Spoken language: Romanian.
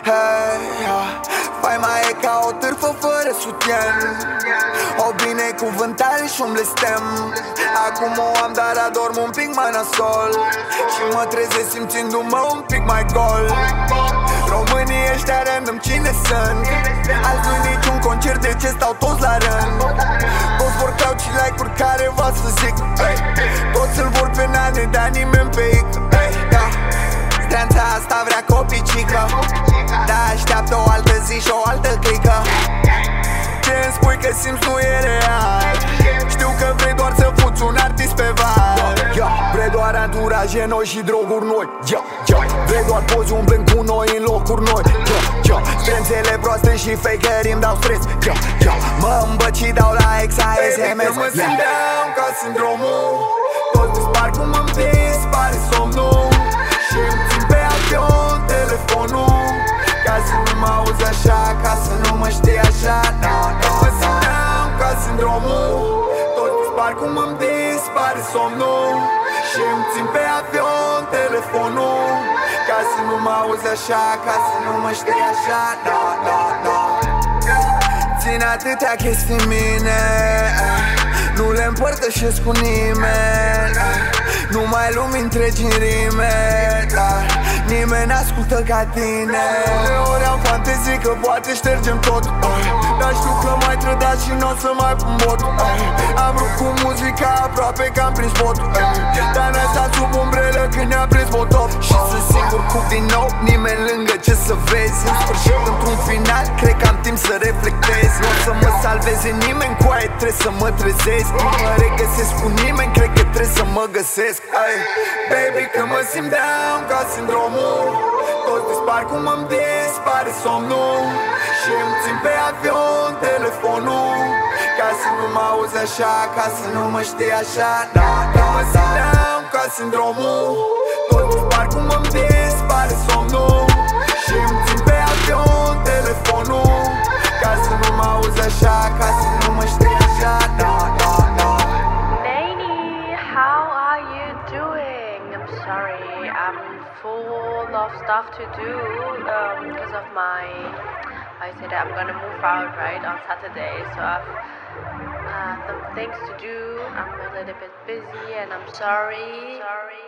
Hey, faima e ca o târfă fără sutien, o binecuvântare și un blestem. Acum o am, dar adorm un pic mai nasol și mă trezesc simțindu-mă un pic mai gol. Românii ăștia random cine sunt? Azi nu-i niciun concert, de ce stau toți la rând? Toți vor clout și like-uri care v-a să zic, toți îl vor pe nane, dar nimeni pe ic. Stranța asta vrea copicică, dar așteaptă o altă zi și o altă clică. Ce îmi spui că simți nu e real, știu că vrei doar să fuți un artist pe val. Vrei doar anturaje noi și droguri noi, vrei doar pozi umblând cu noi în locuri noi. Strânțele proaste și fakerii îmi dau stres. Mă îmbăt și dau la exa SMS. Mă simteam ca sindromul, toți dispar cum îmi dispare somnul și îmi țin pe avion telefonul, ca să nu mă auzi așa, ca să nu mă știi așa. Mă simteam ca sindromul, toți dispar cum îmi dispare somnul și îmi țin pe avion telefonul, ca să nu mă auzi așa, ca să nu mă știi așa. Țin atâtea chestii în mine, nu le împărtășesc cu nimeni. Numai lumii întregi în rime, dar nimeni n-ascultă ca tine. Uneori am fantezii că poate ștergem tot, dar știu că m-ai trădat și n-o să mai pun bot. Am rupt cu muzica aproape că am prins botul, dar ne-a stat sub umbrelă când ne-a prins botop. Și sunt singur cu din nou, nimeni lângă, ce să vezi. În sfârșit, într-un final, cred că am timp să reflectez. Nu o să mă salveze nimeni, cu aia trebuie să mă trezesc. Nu mă regăsesc cu nimeni, cred că trebuie să mă găsesc. Baby, că mă simteam ca sindromul, toți dispar cum îmi dispare somnul și îmi țin pe avion telefonul, ca să nu mă auzi așa, ca să nu mă știi așa. Că mă simteam ca sindromul, toți dispar cum îmi dispare somnul și îmi țin pe avion telefonul, ca să nu mă auzi așa, ca să nu mă știi așa. Sorry, I'm full of stuff to do because of I said I'm gonna move out right on Saturday, so I've some things to do. I'm a little bit busy and I'm sorry.